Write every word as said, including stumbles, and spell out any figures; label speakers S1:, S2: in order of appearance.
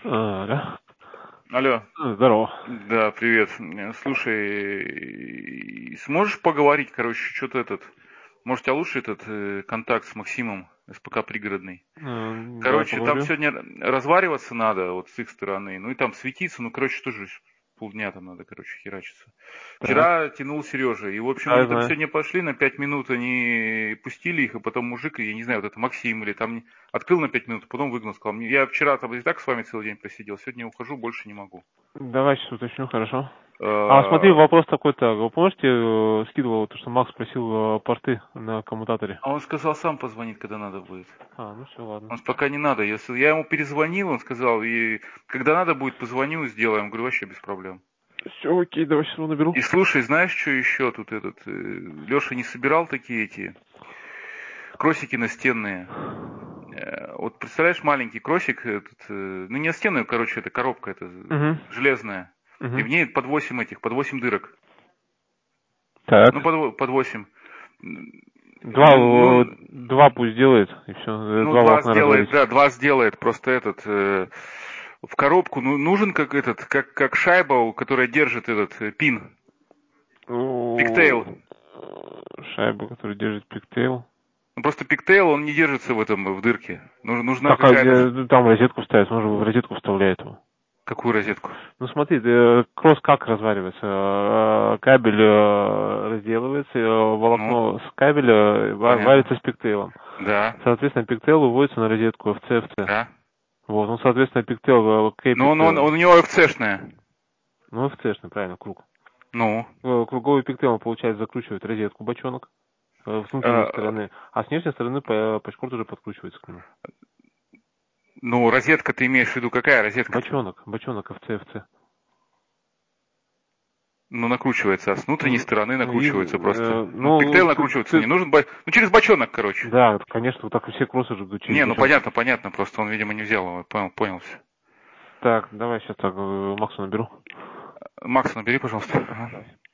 S1: А, да.
S2: Алло.
S1: Здорово.
S2: Да, привет. Э, Слушай, сможешь поговорить, короче, что-то этот... Может, у тебя лучше этот э, контакт с Максимом, СПК пригородный?
S1: М, Давай
S2: Короче, там
S1: поговорю.
S2: сегодня развариваться надо, вот с их стороны. Ну и там светиться, ну, короче, тоже полдня там надо, короче, херачиться.
S1: Так,
S2: Вчера тянул Сережа, и, в общем,
S1: да,
S2: они
S1: я
S2: там
S1: знаю.
S2: сегодня пошли, на пять минут они пустили их, и потом мужик, я не знаю, вот это Максим или там открыл на пять минут, потом выгнал, сказал, мне, я вчера там и так с вами целый день просидел, сегодня я ухожу, больше не могу.
S1: Давай сейчас уточню, хорошо. А смотри,
S2: Э,
S1: вопрос такой-то. Вы помните, э, скидывал то, что Макс просил э, порты на коммутаторе?
S2: А он сказал, сам позвонит, когда надо будет.
S1: А, ну все, ладно.
S2: Он пока не надо. Если я ему перезвонил, он сказал, и когда надо будет, позвоню, сделаем. Говорю, вообще без проблем.
S1: Все, окей, давай сейчас его наберу.
S2: И слушай, знаешь, что еще тут этот... э, Леша не собирал такие эти кросики настенные. Э, Вот представляешь, маленький кросик, этот, э, ну не настенную, короче, это коробка, это
S1: Угу,
S2: железная. И
S1: угу.
S2: в ней под восемь этих, под восемь дырок.
S1: Так.
S2: Ну, под, под восемь.
S1: Два, э,
S2: Ну,
S1: два пусть делает, и все.
S2: ну,
S1: Два
S2: два
S1: волокна
S2: сделает,
S1: разводить.
S2: да, два сделает. Просто этот э, в коробку ну, нужен как этот, как, как шайба, которая держит этот э, пин. Пиктейл.
S1: Ну, шайба, которая держит пиктейл.
S2: Ну, просто пиктейл, он не держится в этом, в дырке. Нуж- Нужна
S1: Так, а
S2: какая-то... ш-
S1: где там розетку вставить? Он же в розетку вставляет его.
S2: Какую розетку?
S1: Ну смотри, э, кросс как разваривается? Э, Кабель э, разделывается, э,
S2: Ну,
S1: волокно с кабеля э, ва-
S2: понятно.
S1: варится с пиктейлом.
S2: Да,
S1: Соответственно, пиктейл выводится на розетку эф си эф си.
S2: да.
S1: Вот, ну, соответственно, пиктейл э,
S2: Но
S1: крепит,
S2: он, он,
S1: э,
S2: он у него эф си-шная.
S1: ну, эф си-шный, правильно, круг.
S2: Ну,
S1: Э, Круговый пиктейл, получается, закручивает розетку бочонок э, с внутренней
S2: э,
S1: стороны, а с внешней стороны по, по шпорт уже подкручивается к нему.
S2: ну, розетка ты имеешь в виду, какая розетка-то?
S1: Бочонок, бочонок эф си эф си.
S2: Ну, накручивается, а с внутренней
S1: М,
S2: стороны
S1: И,
S2: накручивается просто.
S1: э,
S2: Ну,
S1: ну,
S2: пиктейл
S1: ты,
S2: накручиваться не
S1: ты-
S2: нужен, бо- ну, через бочонок, короче.
S1: да, конечно, вот так и все кроссы же идут через
S2: Не, ну
S1: бочонки.
S2: понятно, понятно, просто он, видимо, не взял его, понял, понял все.
S1: Так, давай сейчас так, э, Максу наберу.
S2: Макс, набери, пожалуйста. Ага.
S1: Давай.